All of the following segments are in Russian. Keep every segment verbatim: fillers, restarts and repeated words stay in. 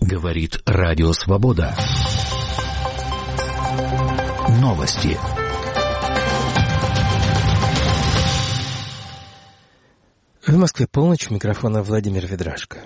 Говорит Радио Свобода. Новости. В Москве полночь, у микрофона Владимир Ведрашко.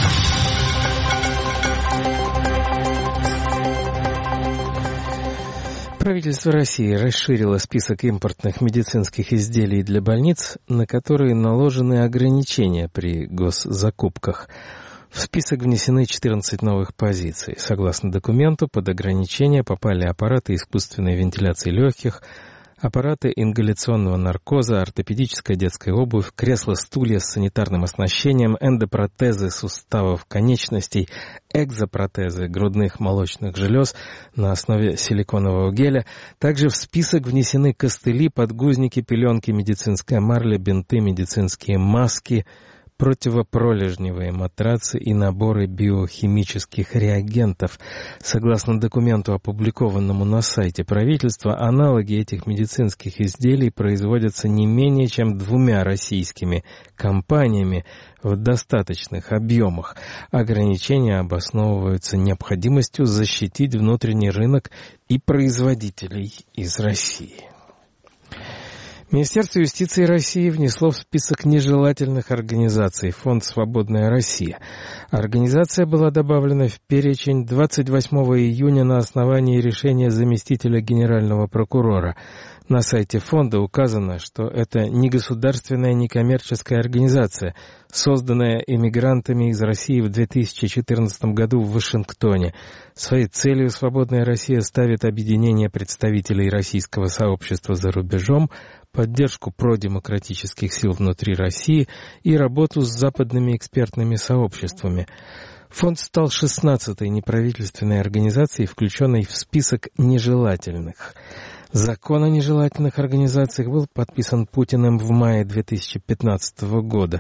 Правительство России расширило список импортных медицинских изделий для больниц, на которые наложены ограничения при госзакупках. В список внесены четырнадцать новых позиций. Согласно документу, под ограничения попали аппараты искусственной вентиляции легких, аппараты ингаляционного наркоза, ортопедическая детская обувь, кресла-стулья с санитарным оснащением, эндопротезы суставов конечностей, экзопротезы грудных молочных желез на основе силиконового геля. Также в список внесены костыли, подгузники, пеленки, медицинская марля, бинты, медицинские маски, противопролежневые матрацы и наборы биохимических реагентов. Согласно документу, опубликованному на сайте правительства, аналоги этих медицинских изделий производятся не менее чем двумя российскими компаниями в достаточных объемах. Ограничения обосновываются необходимостью защитить внутренний рынок и производителей из России. Министерство юстиции России внесло в список нежелательных организаций фонд «Свободная Россия». Организация была добавлена в перечень двадцать восьмого июня на основании решения заместителя генерального прокурора. На сайте фонда указано, что это не государственная, не коммерческая организация, созданная эмигрантами из России в две тысячи четырнадцатом году в Вашингтоне. Своей целью «Свободная Россия» ставит объединение представителей российского сообщества за рубежом, поддержку продемократических сил внутри России и работу с западными экспертными сообществами. Фонд стал шестнадцатой неправительственной организацией, включенной в список нежелательных. Закон о нежелательных организациях был подписан Путиным в мае две тысячи пятнадцатого года.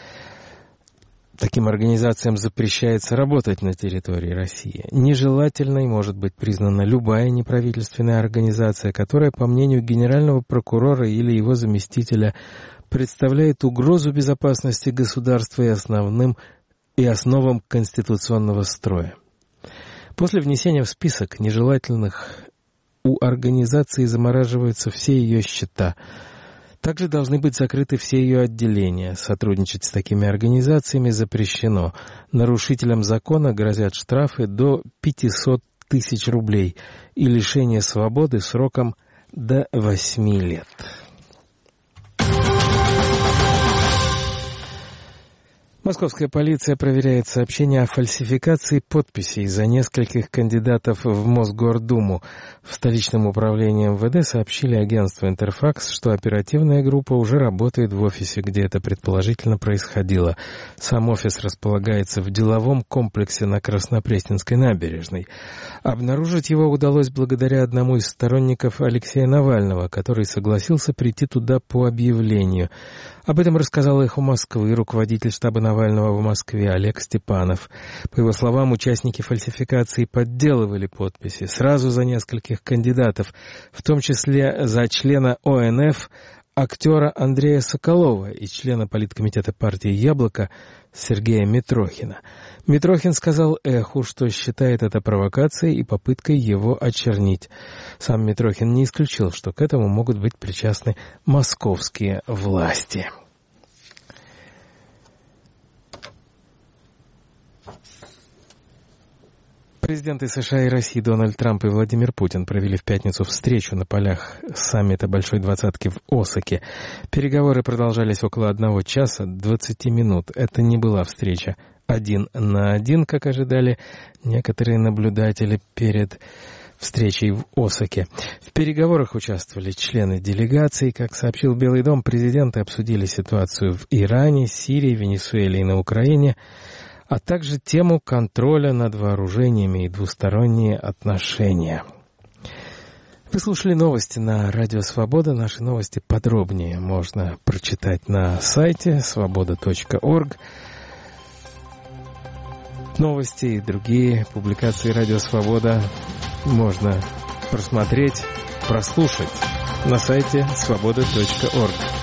Таким организациям запрещается работать на территории России. Нежелательной может быть признана любая неправительственная организация, которая, по мнению генерального прокурора или его заместителя, представляет угрозу безопасности государства и основным и основам конституционного строя. После внесения в список нежелательных у организации замораживаются все ее счета. Также должны быть закрыты все ее отделения. Сотрудничать с такими организациями запрещено. Нарушителям закона грозят штрафы до пятьсот тысяч рублей и лишение свободы сроком до восьми лет. Московская полиция проверяет сообщения о фальсификации подписей за нескольких кандидатов в Мосгордуму. В столичном управлении эм вэ дэ сообщили агентству «Интерфакс», что оперативная группа уже работает в офисе, где это предположительно происходило. Сам офис располагается в деловом комплексе на Краснопресненской набережной. Обнаружить его удалось благодаря одному из сторонников Алексея Навального, который согласился прийти туда по объявлению. Об этом рассказал «Эхо Москвы» руководитель штаба Навального в Москве Олег Степанов. По его словам, участники фальсификации подделывали подписи сразу за нескольких кандидатов, в том числе за члена о эн эф, актера Андрея Соколова и члена политкомитета партии «Яблоко» Сергея Митрохина. Митрохин сказал «Эху», что считает это провокацией и попыткой его очернить. Сам Митрохин не исключил, что к этому могут быть причастны московские власти. Президенты США и России Дональд Трамп и Владимир Путин провели в пятницу встречу на полях саммита Большой Двадцатки в Осаке. Переговоры продолжались около одного часа двадцати минут. Это не была встреча один на один, как ожидали некоторые наблюдатели перед встречей в Осаке. В переговорах участвовали члены делегаций. Как сообщил Белый дом, президенты обсудили ситуацию в Иране, Сирии, Венесуэле и на Украине, а также тему контроля над вооружениями и двусторонние отношения. Вы слушали новости на Радио Свобода. Наши новости подробнее можно прочитать на сайте свобода точка орг. Новости и другие публикации Радио Свобода можно просмотреть, прослушать на сайте свобода точка орг.